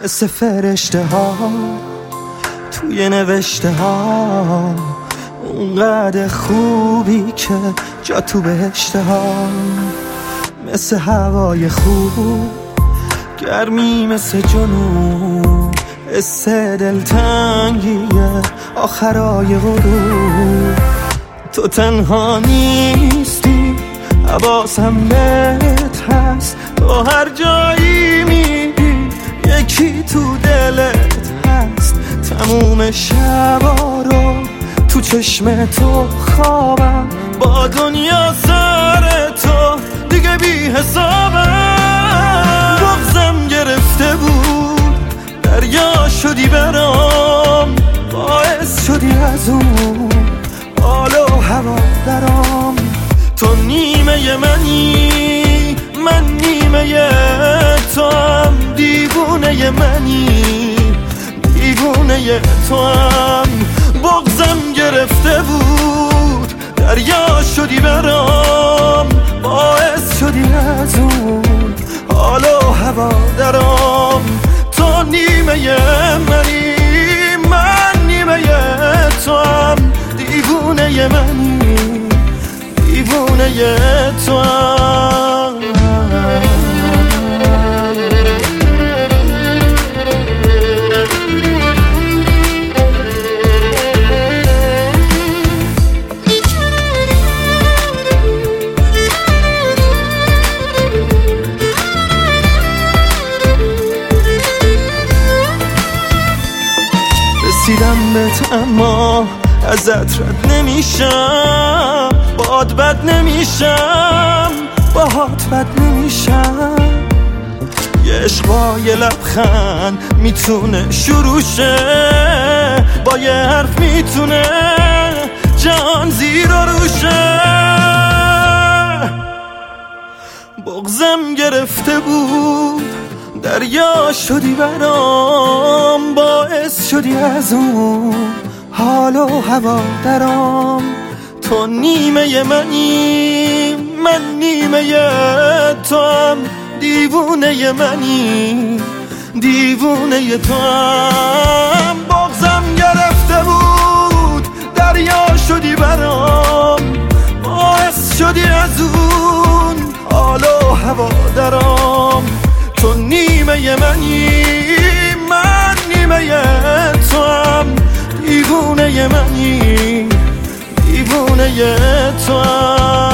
مثل فرشته ها توی نوشته ها، اونقدر خوبی که جا تو بهشته ها، مثل هوای خوب گرمی مثل جنوب، حس دلتنگیه آخرای غروب. تو تنها نیستی حواسم بهت هست، تو هر جایی میری یکی تو دلت هست. تموم شبا رو تو چشم تو خوابم، با دنیا سر تو دیگه بی حسابم. بغضم گرفته بود دریا شدی برام، باعث شدی از اون حال و هوا درام. تو نیمه منی من نیمه تو هم، دیوونه منی دیوونه تو هم. بغضم گرفته بود دریا شدی برام، باعث شدی از اون حال و هوا درام. تو نیمه منی من نیمه تو هم، دیوونه منی دیوونه تو هم. رسیدم بهت اما ازت رد نمیشم، باهات بد نمیشم باهات بد نمیشم. یه عشق با یه لبخند میتونه شروع شه، با یه حرف میتونه جهان زیر و روشه. بغضم گرفته بود دریا شدی برام، باعث شدی از اون حال و هوا درام. تو نیمه منی من نیمه تو هم، دیوونه منی دیوونه تو هم. بغضم گرفته بود دریا شدی برام، باعث شدی از اون حال و هوا درام. تو نیمه منی من نیمه تو هم، دیوونه منی دیوونه تو هم.